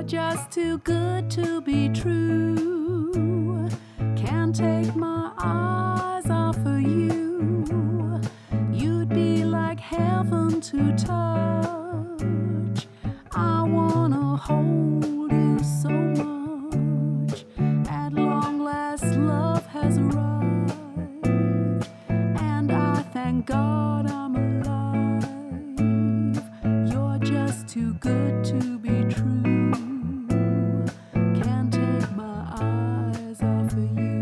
just too good to be true. Can't take my eyes off of you. You'd be like heaven to touch. I wanna hold you so much. At long last, love has arrived, and I thank God I'm alive. You're just too good to be true. Can't take my eyes off of you.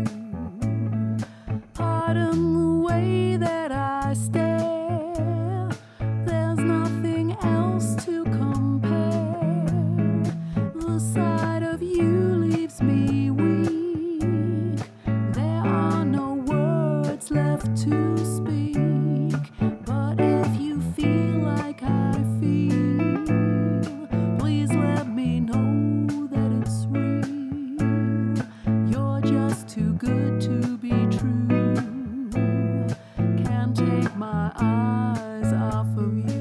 Pardon the way that I stare. There's nothing else to compare. The sight of you leaves me weak. There are no words left to speak. But if you feel like I feel, please let me know that it's real. You're just too good to be true. Can't take my eyes off of you.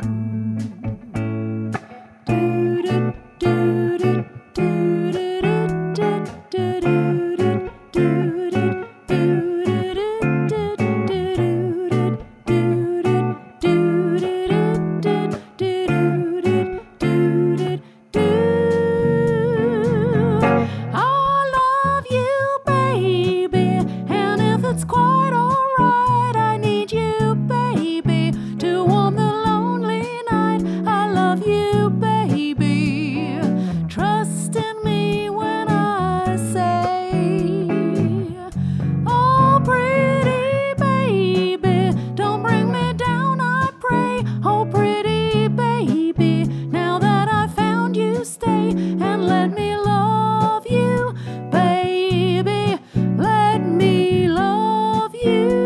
It's quite alright. I need you, baby, to warm the lonely night. I love you, baby. Trust in me when I say, oh, pretty baby, don't bring me down, I pray. Oh, pretty baby, now that I found you, stay and let me love you, baby. Let me love you.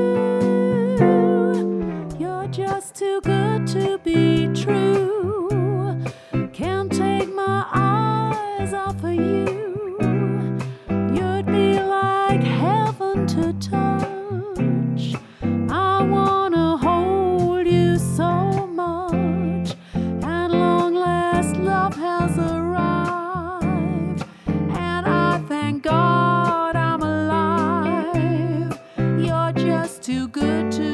You're just too good to be true. Can't take my eyes off of you. You'd be like heaven to touch. I wanna hold you so much. At long last, love has arrived, and I thank God I'm alive. You're just too good to